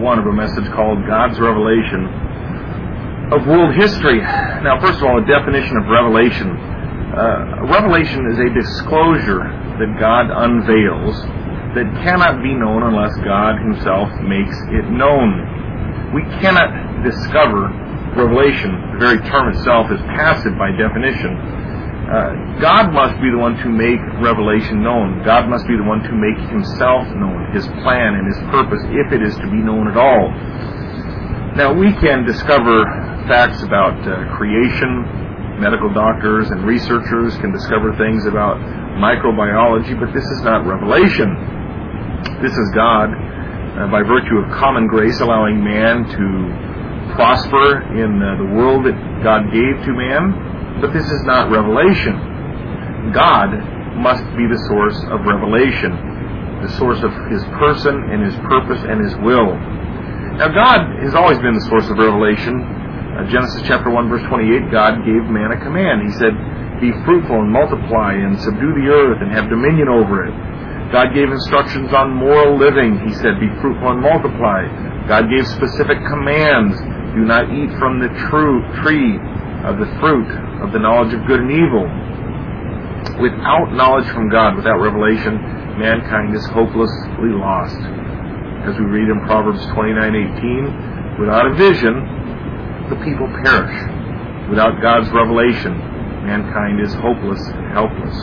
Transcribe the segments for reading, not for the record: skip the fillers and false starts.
1 of a message called God's Revelation of World History. Now, first of all, a definition of revelation. Revelation is a disclosure that God unveils that cannot be known unless God Himself makes it known. We cannot discover revelation. The very term itself is passive by definition. God must be the one to make revelation known. God must be the one to make Himself known, His plan and His purpose, if it is to be known at all. Now, we can discover facts about creation. Medical doctors and researchers can discover things about microbiology, but this is not revelation. This is God, by virtue of common grace, allowing man to prosper in the world that God gave to man. But this is not revelation. God must be the source of revelation, the source of His person and His purpose and His will. Now, God has always been the source of revelation. Genesis chapter 1, verse 28, God gave man a command. He said, "Be fruitful and multiply and subdue the earth and have dominion over it." God gave instructions on moral living. He said, "Be fruitful and multiply." God gave specific commands. Do not eat from the tree of the fruit of the knowledge of good and evil. Without knowledge from God, without revelation, mankind is hopelessly lost. As we read in Proverbs 29:18, without a vision, the people perish. Without God's revelation, mankind is hopeless and helpless.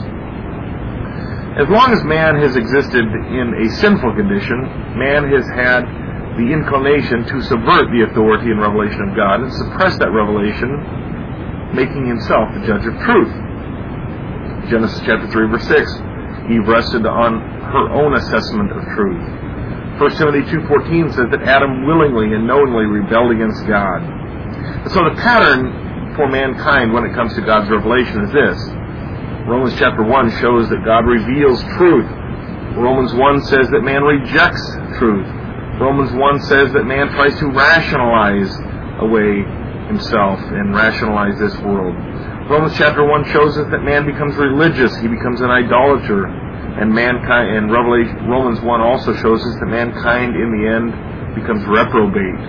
As long as man has existed in a sinful condition, man has had the inclination to subvert the authority and revelation of God and suppress that revelation, making himself the judge of truth. Genesis chapter 3, verse 6, Eve rested on her own assessment of truth. 1 Timothy 2:14 says that Adam willingly and knowingly rebelled against God. And so the pattern for mankind when it comes to God's revelation is this. Romans chapter 1 shows that God reveals truth. Romans 1 says that man rejects truth. Romans 1 says that man tries to rationalize away himself and rationalize this world. Romans chapter 1 shows us that man becomes religious, he becomes an idolater, and mankind. And Romans 1 also shows us that mankind in the end becomes reprobate.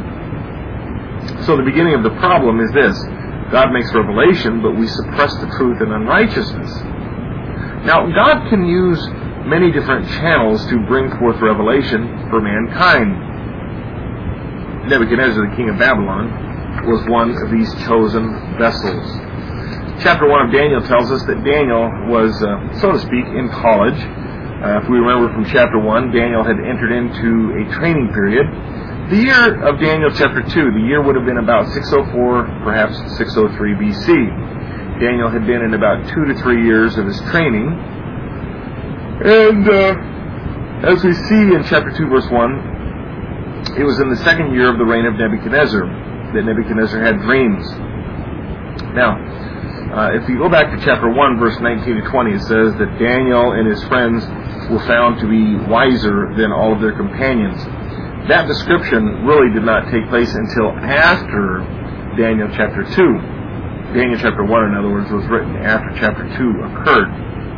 So the beginning of the problem is this: God makes revelation, but we suppress the truth in unrighteousness. Now, God can use many different channels to bring forth revelation for mankind. Nebuchadnezzar, the king of Babylon, was one of these chosen vessels. Chapter 1 of Daniel tells us that Daniel was, so to speak, in college. If we remember from chapter 1, Daniel had entered into a training period. The year of Daniel chapter 2, the year would have been about 604, perhaps 603 BC. Daniel had been in about 2 to 3 years of his training. And as we see in chapter 2, verse 1, it was in the second year of the reign of Nebuchadnezzar that Nebuchadnezzar had dreams. Now, if you go back to chapter 1, verse 19 to 20, it says that Daniel and his friends were found to be wiser than all of their companions. That description really did not take place until after Daniel chapter 2. Daniel chapter 1, in other words, was written after chapter 2 occurred.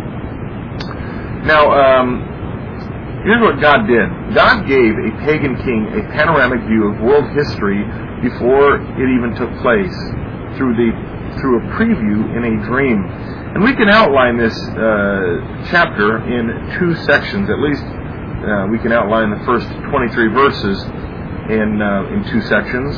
Now, here's what God did. God gave a pagan king a panoramic view of world history before it even took place through a preview in a dream. And we can outline this chapter in 2 sections. At least we can outline the first 23 verses in 2 sections.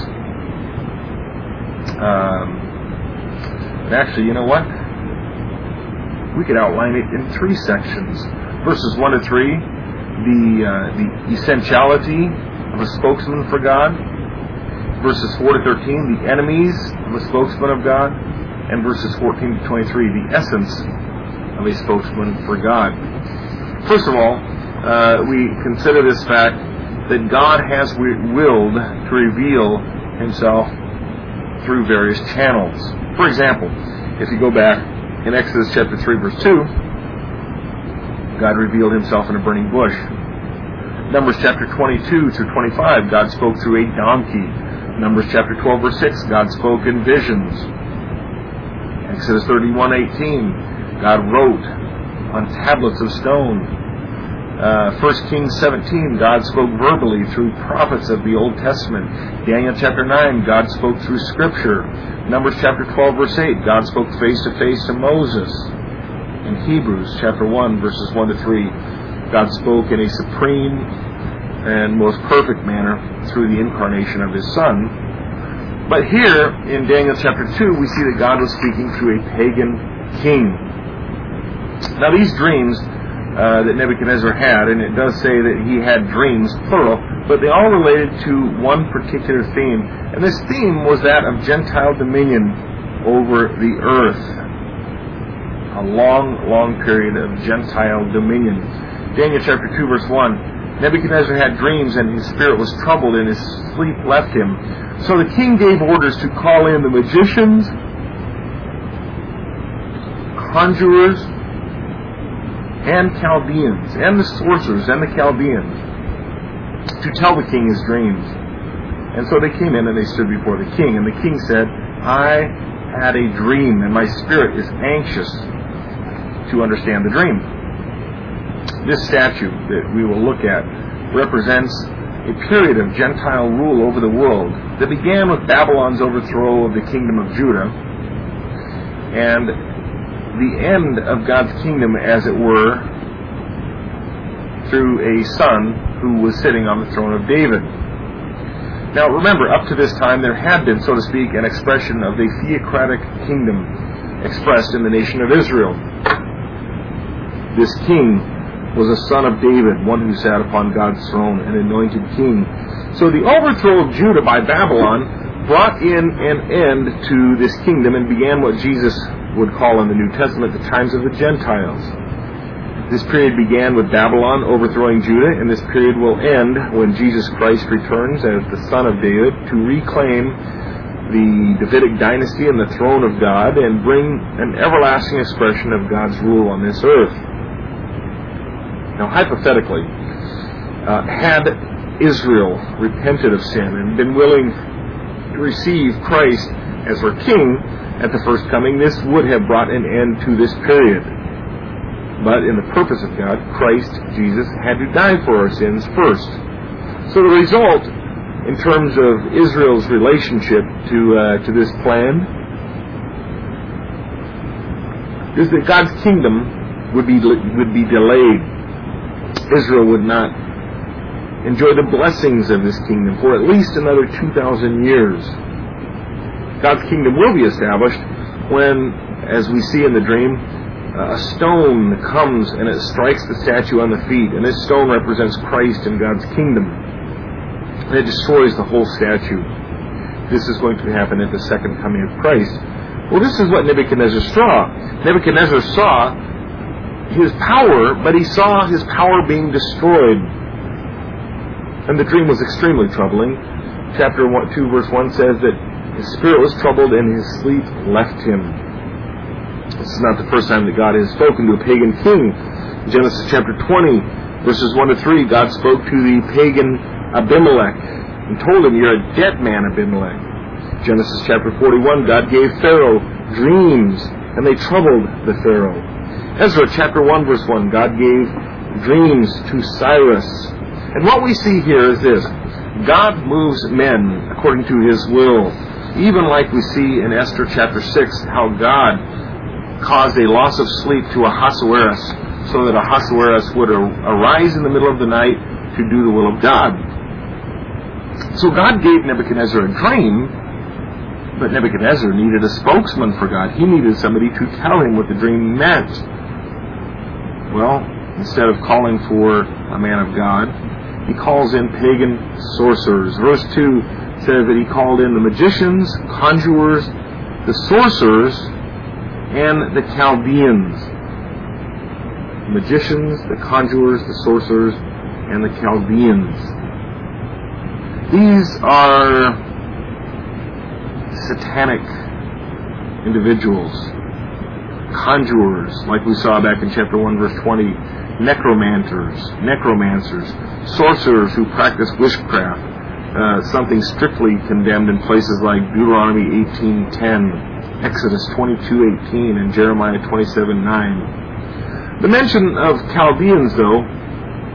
And actually, you know what? We could outline it in 3 sections. Verses 1 to 3, the essentiality of a spokesman for God. Verses 4 to 13, the enemies of a spokesman of God. And verses 14 to 23, the essence of a spokesman for God. First of all, we consider this fact that God has willed to reveal Himself through various channels. For example, if you go back in Exodus chapter 3, verse 2, God revealed Himself in a burning bush. Numbers chapter 22 through 25, God spoke through a donkey. Numbers chapter 12, verse 6, God spoke in visions. Exodus 31:18, God wrote on tablets of stone. 1 Kings 17, God spoke verbally through prophets of the Old Testament. Daniel chapter 9, God spoke through Scripture. Numbers chapter 12, verse 8, God spoke face-to-face to Moses. In Hebrews chapter 1, verses 1 to 3, God spoke in a supreme and most perfect manner through the incarnation of His Son. But here, in Daniel chapter 2, we see that God was speaking through a pagan king. Now, these dreams that Nebuchadnezzar had, and it does say that he had dreams, plural, but they all related to one particular theme. And this theme was that of Gentile dominion over the earth. A long, long period of Gentile dominion. Daniel chapter 2, verse 1. Nebuchadnezzar had dreams, and his spirit was troubled, and his sleep left him. So the king gave orders to call in the magicians, conjurers, and Chaldeans, and the sorcerers, and the Chaldeans, to tell the king his dreams. And so they came in and they stood before the king. And the king said, I had a dream, and my spirit is anxious to understand the dream. This statue that we will look at represents a period of Gentile rule over the world that began with Babylon's overthrow of the kingdom of Judah, and the end of God's kingdom, as it were, through a son who was sitting on the throne of David. Now remember, up to this time there had been, so to speak, an expression of a theocratic kingdom expressed in the nation of Israel. This king was a son of David, one who sat upon God's throne, an anointed king. So the overthrow of Judah by Babylon brought in an end to this kingdom and began what Jesus would call in the New Testament the times of the Gentiles. This period began with Babylon overthrowing Judah, and this period will end when Jesus Christ returns as the Son of David to reclaim the Davidic dynasty and the throne of God and bring an everlasting expression of God's rule on this earth. Now, hypothetically, had Israel repented of sin and been willing to receive Christ as her king at the first coming, this would have brought an end to this period. But in the purpose of God, Christ Jesus had to die for our sins first. So the result, in terms of Israel's relationship to this plan, is that God's kingdom would be delayed. Israel would not enjoy the blessings of this kingdom for at least another 2,000 years. God's kingdom will be established when, as we see in the dream, a stone comes and it strikes the statue on the feet, and this stone represents Christ and God's kingdom. And it destroys the whole statue. This is going to happen at the second coming of Christ. Well, this is what Nebuchadnezzar saw. Nebuchadnezzar saw his power, but he saw his power being destroyed. And the dream was extremely troubling. Chapter 2, verse 1 says that his spirit was troubled and his sleep left him. This is not the first time that God has spoken to a pagan king. In Genesis chapter 20, verses 1 to 3, God spoke to the pagan Abimelech and told him, "You're a dead man, Abimelech." Genesis chapter 41, God gave Pharaoh dreams, and they troubled the Pharaoh. Ezra chapter 1, verse 1, God gave dreams to Cyrus. And what we see here is this: God moves men according to His will. Even like we see in Esther chapter 6, how God caused a loss of sleep to Ahasuerus, so that Ahasuerus would arise in the middle of the night to do the will of God. So God gave Nebuchadnezzar a dream, but Nebuchadnezzar needed a spokesman for God. He needed somebody to tell him what the dream meant. Well, instead of calling for a man of God, he calls in pagan sorcerers. Verse 2 says that he called in the magicians, conjurers, the sorcerers, and the Chaldeans. The magicians, the conjurers, the sorcerers, and the Chaldeans. These are satanic individuals. Conjurers, like we saw back in chapter 1, verse 20. Necromancers, sorcerers who practice witchcraft, something strictly condemned in places like Deuteronomy 18:10, Exodus 22:18, and Jeremiah 27:9. The mention of Chaldeans, though,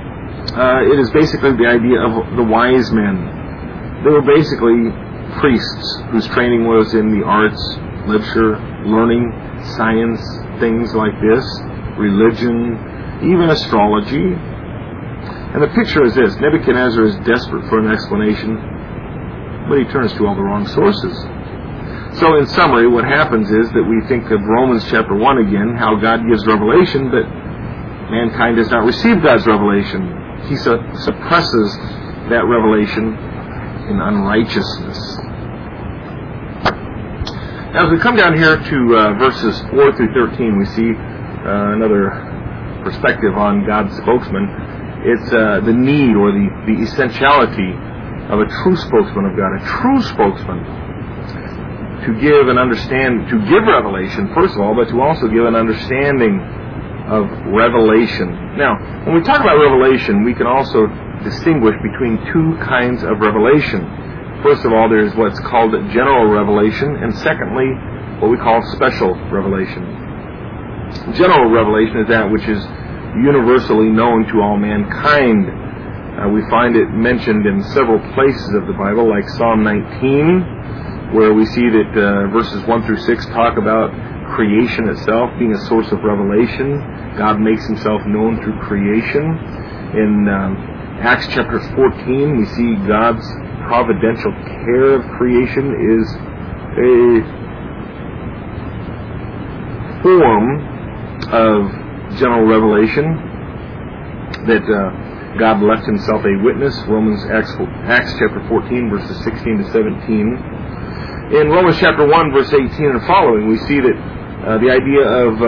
it is basically the idea of the wise men. They were basically priests whose training was in the arts, literature, learning, science, things like this, religion, even astrology. And the picture is this: Nebuchadnezzar is desperate for an explanation, but he turns to all the wrong sources. So in summary, what happens is that we think of Romans chapter 1 again, how God gives revelation, but mankind does not receive God's revelation. He suppresses that revelation in unrighteousness. Now, as we come down here to verses 4 through 13, we see another perspective on God's spokesman. It's the need or the essentiality of a true spokesman of God, a true spokesman, to give revelation, first of all, but to also give an understanding of revelation. Now, when we talk about revelation, we can also distinguish between two kinds of revelation. First of all, there's what's called general revelation, and secondly, what we call special revelation. General revelation is that which is universally known to all mankind. We find it mentioned in several places of the Bible, like Psalm 19, where we see that verses 1 through 6 talk about creation itself being a source of revelation. God makes himself known through creation. In Acts chapter 14, we see God's providential care of creation is a form of general revelation that God left himself a witness. Acts chapter 14, verses 16 to 17. In Romans chapter 1, verse 18 and following, we see that the idea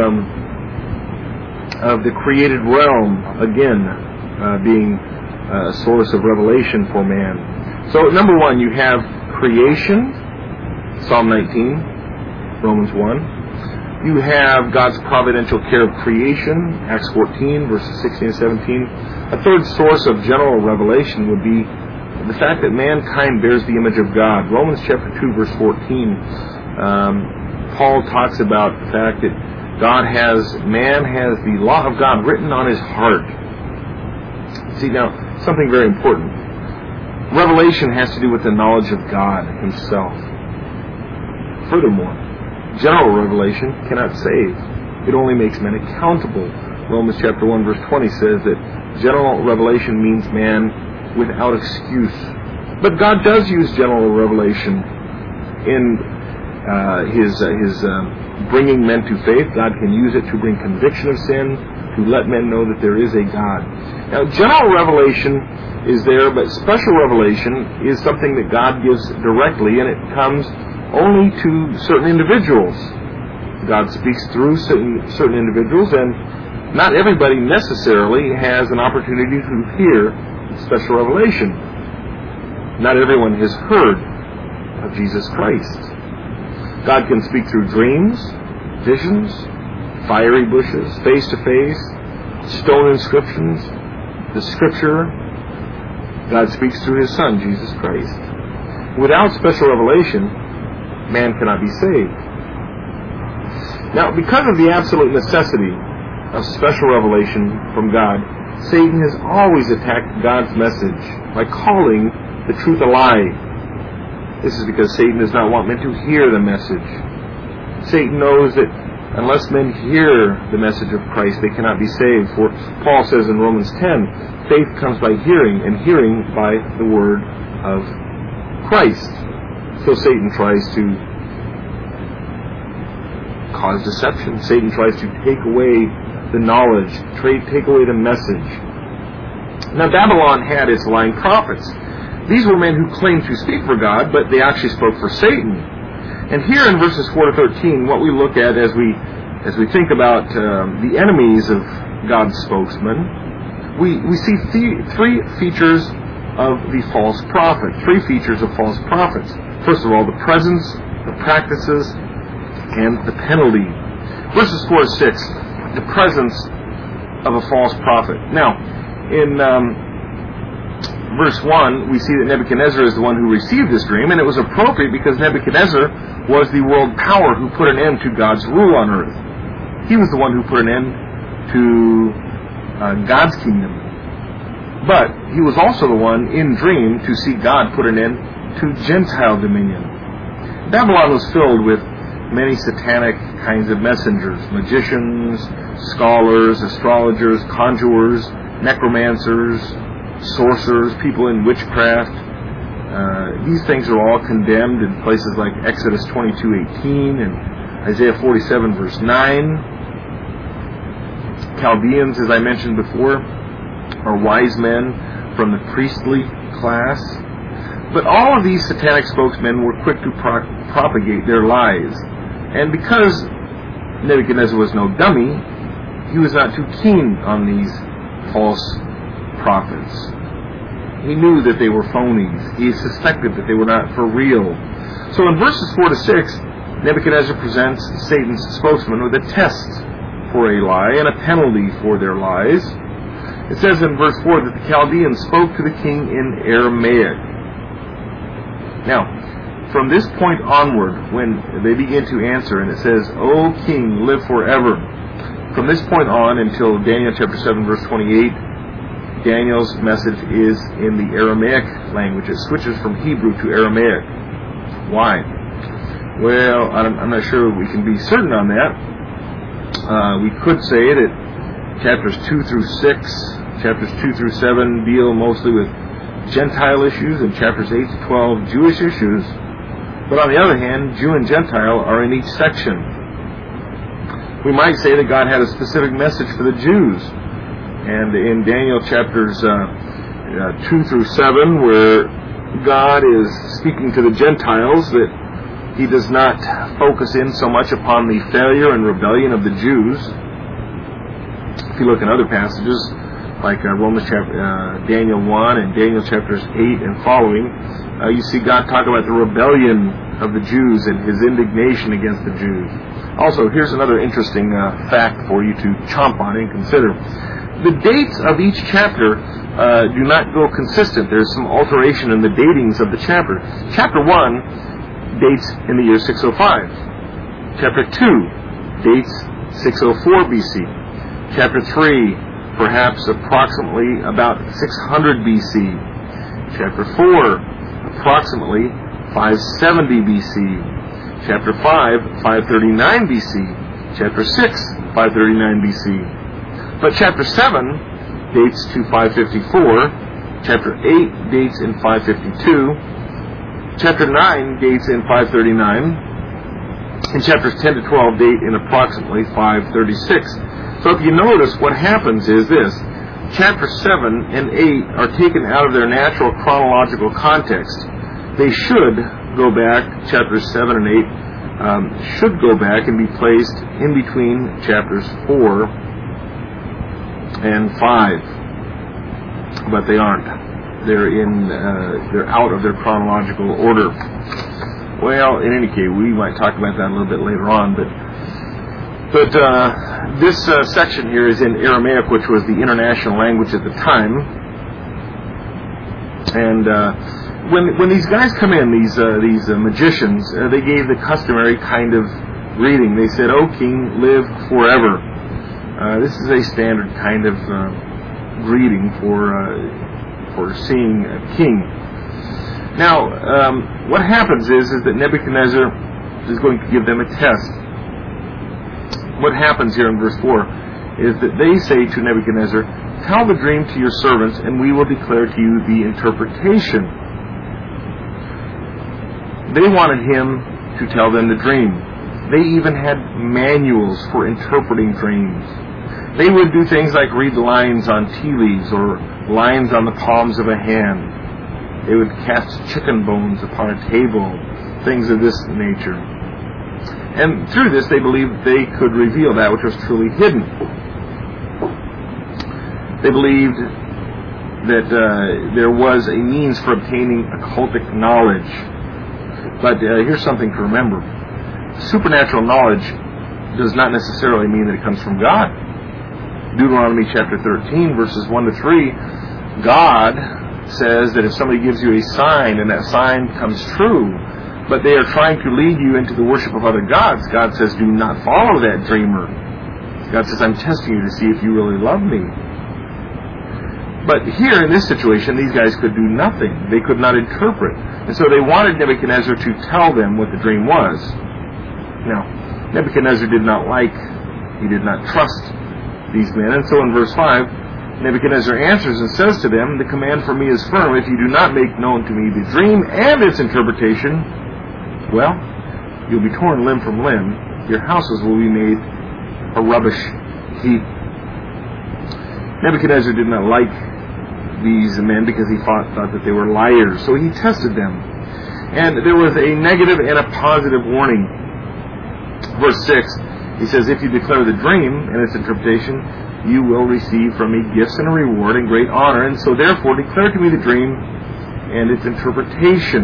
of the created realm, again, being a source of revelation for man. So, number one, you have creation, Psalm 19, Romans 1. You have God's providential care of creation, Acts 14, verses 16 and 17. A third source of general revelation would be the fact that mankind bears the image of God. Romans chapter 2, verse 14, Paul talks about the fact that man has the law of God written on his heart. See, now, something very important. Revelation has to do with the knowledge of God himself. Furthermore, general revelation cannot save. It only makes men accountable. Romans chapter 1, verse 20 says that general revelation means man without excuse. But God does use general revelation in his bringing men to faith. God can use it to bring conviction of sin, to let men know that there is a God. Now, general revelation is there, but special revelation is something that God gives directly, and it comes only to certain individuals. God speaks through certain individuals, and not everybody necessarily has an opportunity to hear special revelation. Not everyone has heard of Jesus Christ. God can speak through dreams, visions, fiery bushes, face-to-face, stone inscriptions, the Scripture. God speaks through His Son, Jesus Christ. Without special revelation, man cannot be saved. Now, because of the absolute necessity of special revelation from God, Satan has always attacked God's message by calling the truth a lie. This is because Satan does not want men to hear the message. Satan knows that unless men hear the message of Christ, they cannot be saved. For Paul says in Romans 10, faith comes by hearing, and hearing by the word of Christ. So Satan tries to cause deception. Satan tries to take away the knowledge, take away the message. Now, Babylon had its lying prophets. These were men who claimed to speak for God, but they actually spoke for Satan. And here in verses 4 to 13, what we look at as we think about the enemies of God's spokesman, we see three features of the false prophet. Three features of false prophets. First of all, the presence, the practices, and the penalty. Verses 4 to 6, the presence of a false prophet. Now, in verse 1, we see that Nebuchadnezzar is the one who received this dream, and it was appropriate because Nebuchadnezzar was the world power who put an end to God's rule on earth. He was the one who put an end to God's kingdom. But he was also the one in dream to see God put an end to Gentile dominion. Babylon was filled with many satanic kinds of messengers, magicians, scholars, astrologers, conjurers, necromancers, sorcerers, people in witchcraft. These things are all condemned in places like Exodus 22:18 and Isaiah 47 verse 9. Chaldeans, as I mentioned before, are wise men from the priestly class. But all of these satanic spokesmen were quick to propagate their lies. And because Nebuchadnezzar was no dummy, he was not too keen on these false prophets. He knew that they were phonies. He suspected that they were not for real. So in verses 4 to 6, Nebuchadnezzar presents Satan's spokesman with a test for a lie and a penalty for their lies. It says in verse 4 that the Chaldeans spoke to the king in Aramaic. Now, from this point onward, when they begin to answer, and it says, O king, live forever. From this point on until Daniel chapter 7, verse 28, Daniel's message is in the Aramaic language. It switches from Hebrew to Aramaic. Why? Well, I'm not sure we can be certain on that. We could say that chapters 2 through 6, chapters 2 through 7 deal mostly with Gentile issues, and chapters 8 to 12 Jewish issues. But on the other hand, Jew and Gentile are in each section. We might say that God had a specific message for the Jews. And in Daniel chapters 2 through 7, where God is speaking to the Gentiles, that he does not focus in so much upon the failure and rebellion of the Jews. If you look in other passages, like Daniel 1 and Daniel chapters 8 and following, you see God talk about the rebellion of the Jews and his indignation against the Jews. Also, here's another interesting fact for you to chomp on and consider. The dates of each chapter do not go consistent. There's some alteration in the datings of the chapter. Chapter 1 dates in the year 605. Chapter 2 dates 604 BC. Chapter 3, perhaps approximately about 600 BC. Chapter 4, approximately 570 BC. Chapter 5, 539 BC. Chapter 6, 539 BC. But chapter 7 dates to 554. Chapter 8 dates in 552. Chapter 9 dates in 539. And chapters 10 to 12 date in approximately 536. So if you notice, what happens is this. Chapter 7 and 8 are taken out of their natural chronological context. They should go back, chapters 7 and 8 should go back and be placed in between chapters 4 and 5. But they aren't. They're out of their chronological order. Well, in any case, we might talk about that a little bit later on, but this section here is in Aramaic, which was the international language at the time. And when these guys come in, these magicians, they gave the customary kind of greeting. They said, "O king, live forever." This is a standard kind of greeting for seeing a king. Now, what happens is that Nebuchadnezzar is going to give them a test. What happens here in verse 4 is that they say to Nebuchadnezzar, "Tell the dream to your servants, and we will declare to you the interpretation." They wanted him to tell them the dream. They even had manuals for interpreting dreams. They would do things like read lines on tea leaves or lines on the palms of a hand. They would cast chicken bones upon a table, things of this nature. And through this, they believed they could reveal that which was truly hidden. They believed that there was a means for obtaining occultic knowledge. But here's something to remember. Supernatural knowledge does not necessarily mean that it comes from God. Deuteronomy chapter 13, verses 1 to 3, God says that if somebody gives you a sign and that sign comes true, but they are trying to lead you into the worship of other gods, God says, do not follow that dreamer. God says, I'm testing you to see if you really love me. But here, in this situation, these guys could do nothing. They could not interpret. And so they wanted Nebuchadnezzar to tell them what the dream was. Now, Nebuchadnezzar did not he did not trust these men. And so in verse 5, Nebuchadnezzar answers and says to them, "The command from me is firm. If you do not make known to me the dream and its interpretation, well, you'll be torn limb from limb. Your houses will be made a rubbish heap." Nebuchadnezzar did not like these men because he thought that they were liars. So he tested them. And there was a negative and a positive warning. Verse 6, he says, "If you declare the dream and its interpretation, you will receive from me gifts and a reward and great honor. And so therefore declare to me the dream and its interpretation."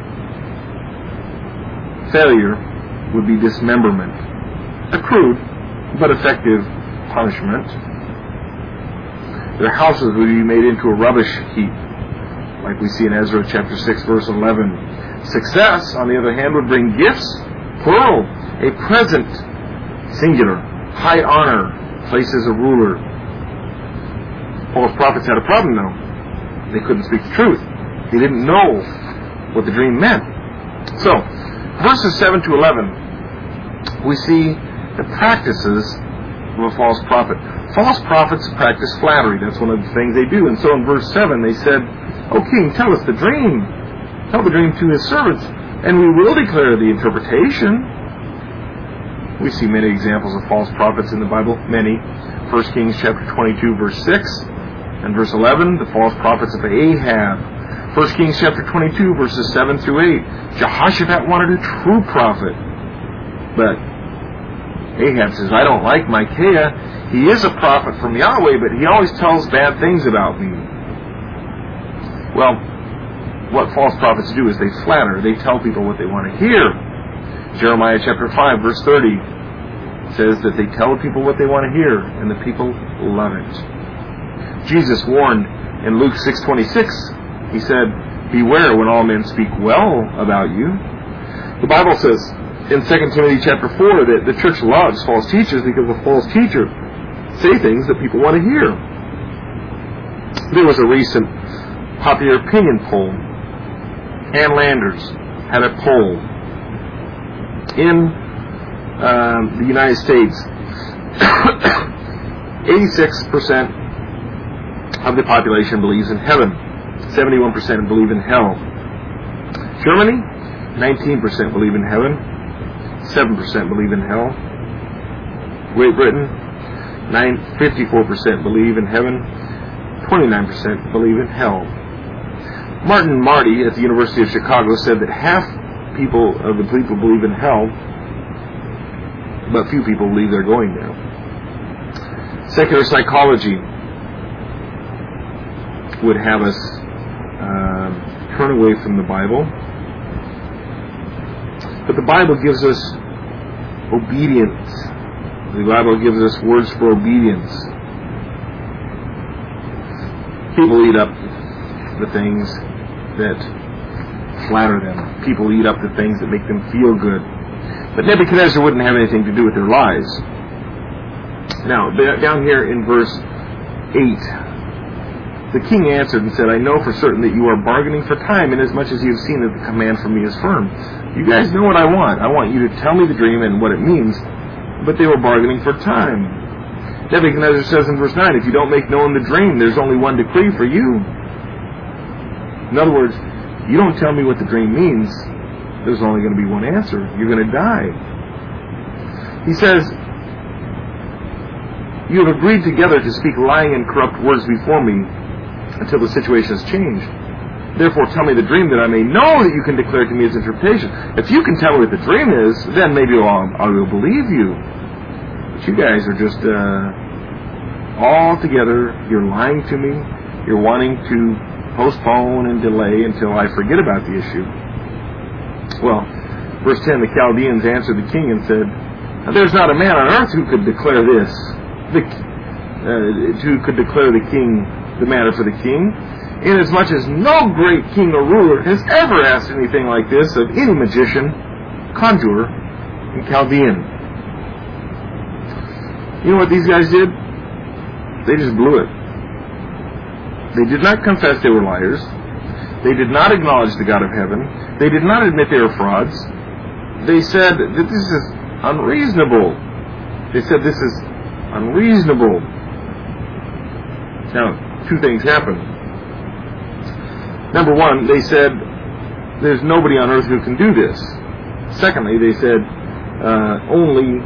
Failure would be dismemberment. A crude but effective punishment. Their houses would be made into a rubbish heap, like we see in Ezra chapter 6, verse 11. Success, on the other hand, would bring gifts, plural, a present, singular, high honor, places a ruler. False prophets had a problem, though. They couldn't speak the truth. They didn't know what the dream meant. So, verses 7 to 11, we see the practices of a false prophet. False prophets practice flattery. That's one of the things they do. And so in verse 7 they said, "O king, tell us the dream. Tell the dream to his servants, and we will declare the interpretation." We see many examples of false prophets in the Bible. Many. 1 Kings chapter 22, verse 6 and verse 11, the false prophets of Ahab. 1 Kings chapter 22, verses 7 through 8. Jehoshaphat wanted a true prophet. But Ahab says, "I don't like Micaiah. He is a prophet from Yahweh, but he always tells bad things about me." Well, what false prophets do is they flatter. They tell people what they want to hear. Jeremiah chapter 5, verse 30 says that they tell people what they want to hear, and the people love it. Jesus warned in Luke 6:26. He said, "Beware when all men speak well about you." The Bible says in 2 Timothy chapter 4 that the church loves false teachers because the false teacher say things that people want to hear. There was a recent popular opinion poll. Ann Landers had a poll in the United States. 86% of the population believes in heaven. 71% believe in hell. Germany, 19% believe in heaven. 7% believe in hell. Great Britain, 54% believe in heaven. 29% believe in hell. Martin Marty at the University of Chicago said that half of the people believe in hell, but few people believe they're going there. Secular psychology would have us turn away from the Bible. But the Bible gives us obedience. The Bible gives us words for obedience. People eat up the things that flatter them. People eat up the things that make them feel good. But Nebuchadnezzar wouldn't have anything to do with their lies. Now, down here in verse 8, the king answered and said, "I know for certain that you are bargaining for time, inasmuch as you have seen that the command from me is firm." You guys know what I want. I want you to tell me the dream and what it means. But they were bargaining for time. Nebuchadnezzar says in verse 9, "If you don't make known the dream, there's only one decree for you." In other words, you don't tell me what the dream means, there's only going to be one answer. You're going to die. He says, "You have agreed together to speak lying and corrupt words before me until the situation has changed. Therefore tell me the dream that I may know that you can declare to me its interpretation." If you can tell me what the dream is, then maybe I will believe you. But you guys are just all together. You're lying to me. You're wanting to postpone and delay until I forget about the issue. Well, verse 10, the Chaldeans answered the king and said, "There's not a man on earth who could declare this, who could declare the matter for the king, inasmuch as no great king or ruler has ever asked anything like this of any magician, conjurer, and Chaldean." You know what these guys did? They just blew it. They did not confess they were liars. They did not acknowledge the God of heaven. They did not admit they were frauds. They said that this is unreasonable. They said this is unreasonable. Now, two things happened. Number one, they said, there's nobody on earth who can do this. Secondly, they said, only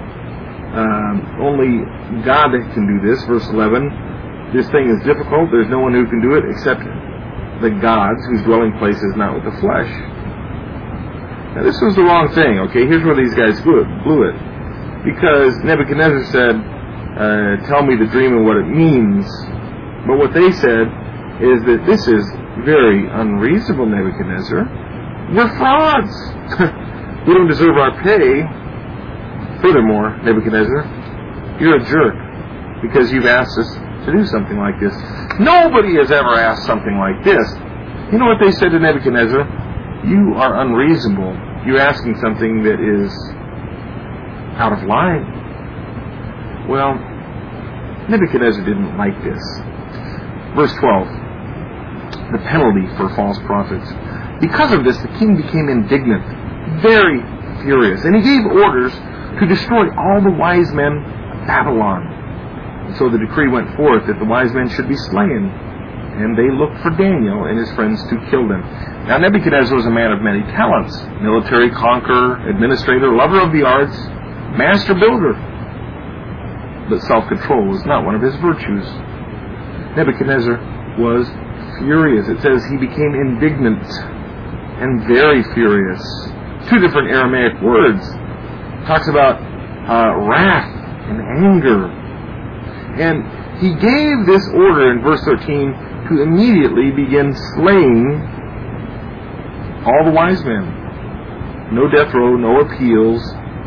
God can do this. Verse 11, this thing is difficult. There's no one who can do it except the gods whose dwelling place is not with the flesh. Now, this was the wrong thing, okay? Here's where these guys blew it. Because Nebuchadnezzar said, tell me the dream and what it means. But what they said is that this is very unreasonable, Nebuchadnezzar. We're frauds. We don't deserve our pay. Furthermore, Nebuchadnezzar, you're a jerk because you've asked us to do something like this. Nobody has ever asked something like this. You know what they said to Nebuchadnezzar? You are unreasonable. You're asking something that is out of line. Well, Nebuchadnezzar didn't like this. Verse 12, the penalty for false prophets. Because of this, the king became indignant, very furious, and he gave orders to destroy all the wise men of Babylon. And so the decree went forth that the wise men should be slain, and they looked for Daniel and his friends to kill them. Now Nebuchadnezzar was a man of many talents, military conqueror, administrator, lover of the arts, master builder. But self-control was not one of his virtues. Nebuchadnezzar was furious. It says he became indignant and very furious. Two different Aramaic words. Talks about wrath and anger. And he gave this order in verse 13 to immediately begin slaying all the wise men. No death row, no appeals.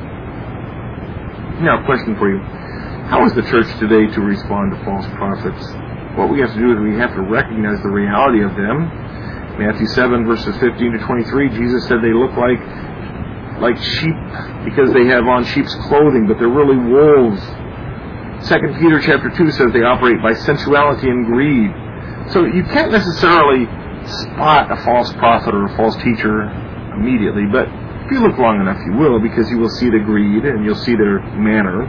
Now, question for you. How is the church today to respond to false prophets? What we have to do is we have to recognize the reality of them. Matthew 7, verses 15 to 23, Jesus said they look like sheep because they have on sheep's clothing, but they're really wolves. 2 Peter chapter 2 says they operate by sensuality and greed. So you can't necessarily spot a false prophet or a false teacher immediately, but if you look long enough you will, because you will see the greed and you'll see their manner.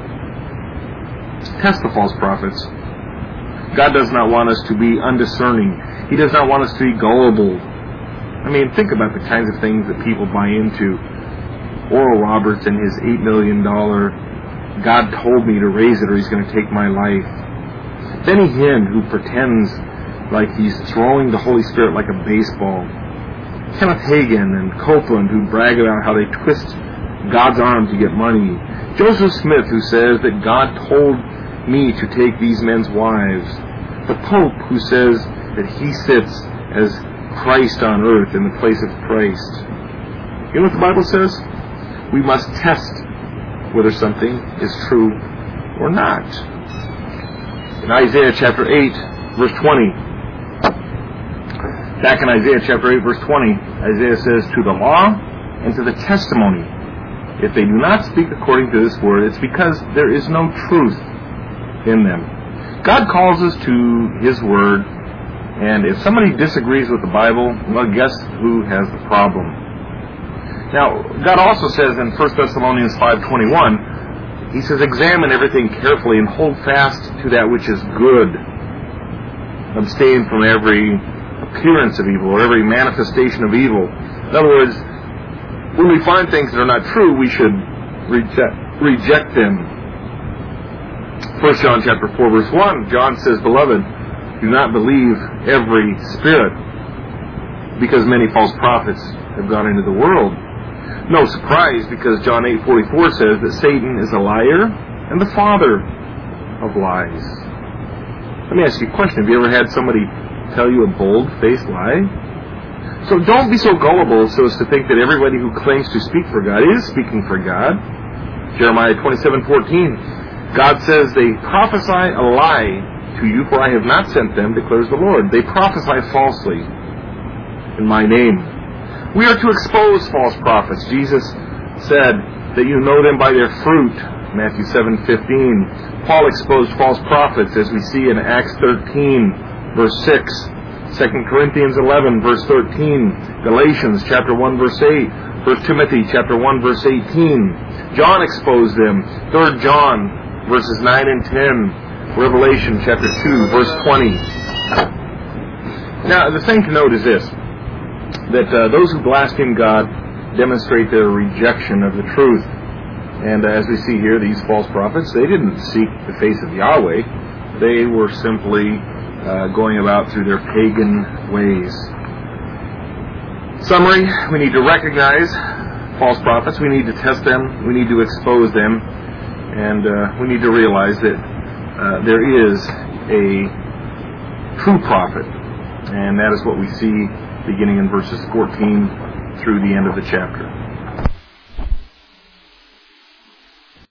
Test the false prophets. God does not want us to be undiscerning. He does not want us to be gullible. I mean, think about the kinds of things that people buy into. Oral Roberts and his $8 million, God told me to raise it or he's going to take my life. Benny Hinn, who pretends like he's throwing the Holy Spirit like a baseball. Kenneth Hagin and Copeland, who brag about how they twist God's arm to get money. Joseph Smith, who says that God told me to take these men's wives. The Pope, who says that he sits as Christ on earth in the place of Christ. You know what the Bible says? We must test whether something is true or not. In Isaiah chapter 8, verse 20. Back in Isaiah chapter 8, verse 20, Isaiah says, to the law and to the testimony, if they do not speak according to this word, it's because there is no truth in them. God calls us to His Word, and if somebody disagrees with the Bible, well, guess who has the problem? Now, God also says in 1 Thessalonians 5:21, He says, examine everything carefully and hold fast to that which is good. Abstain from every appearance of evil or every manifestation of evil. In other words, when we find things that are not true, we should reject them. 1 John chapter 4, verse 1, John says, beloved, do not believe every spirit, because many false prophets have gone into the world. No surprise, because John 8:44 says that Satan is a liar and the father of lies. Let me ask you a question. Have you ever had somebody tell you a bold-faced lie? So don't be so gullible so as to think that everybody who claims to speak for God is speaking for God. Jeremiah 27:14, God says, they prophesy a lie to you, for I have not sent them, declares the Lord. They prophesy falsely in my name. We are to expose false prophets. Jesus said that you know them by their fruit, Matthew 7:15. Paul exposed false prophets, as we see in Acts 13, verse 6, 2 Corinthians 11, verse 13, Galatians chapter 1, verse 8, 1 Timothy chapter 1, verse 18. John exposed them. 3 John, verses 9 and 10. Revelation chapter 2, verse 20. Now, the thing to note is this, that those who blaspheme God demonstrate their rejection of the truth. And as we see here, these false prophets, they didn't seek the face of Yahweh. They were simply going about through their pagan ways. Summary, we need to recognize false prophets. We need to test them. We need to expose them. And we need to realize that there is a true prophet. And that is what we see beginning in verses 14 through the end of the chapter.